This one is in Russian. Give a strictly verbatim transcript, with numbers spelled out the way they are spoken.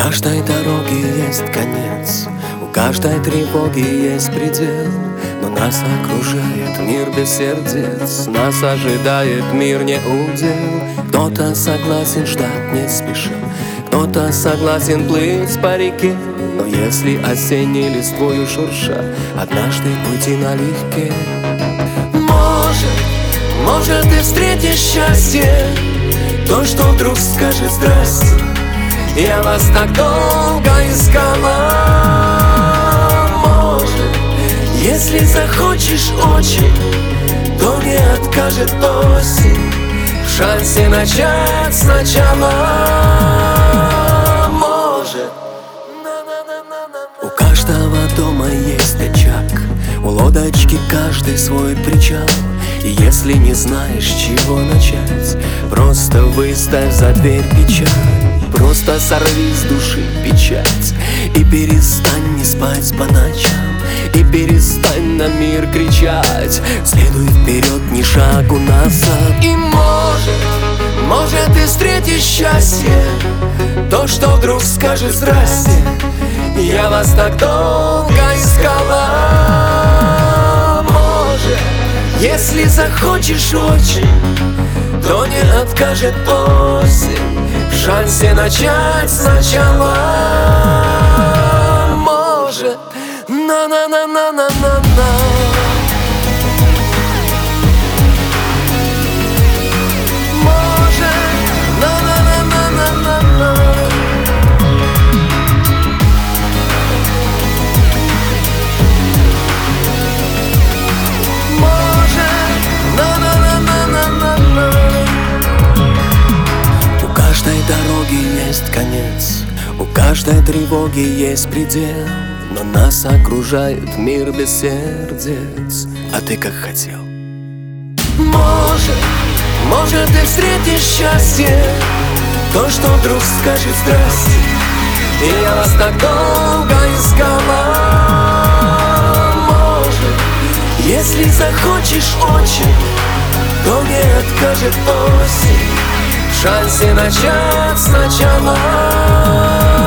каждой дороги есть конец, у каждой тревоги есть предел. Но нас окружает мир без сердец, нас ожидает мир не удел. Кто-то согласен ждать не спеша, кто-то согласен плыть по реке. Но если осенней листвою шурша, однажды уйти налегке. Может, может ты встретишь счастье, то, что вдруг скажет здрасте. Я вас так долго искала. Может, если захочешь очень, то не откажет осень в шансе начать сначала. Может. У каждого дома есть очаг, у лодочки каждый свой причал. И если не знаешь, с чего начать, просто выставь за дверь печаль. Просто сорви с души печать и перестань не спать по ночам. И перестань на мир кричать, следуй вперед, ни шагу назад. И может, может ты встретишь счастье, то, что вдруг скажет здрасте. Я вас так долго искала. Может, если захочешь очень, то не откажет осень в шансе начать сначала. Может, на-на-на-на-на-на-на. Есть конец, у каждой тревоги есть предел. Но нас окружает мир без сердец. А ты как хотел? Может, может ты встретишь счастье, то, что вдруг скажет здрасте. И я вас так долго искала. Может, если захочешь очень, то не откажет осень в шансе начать сначала.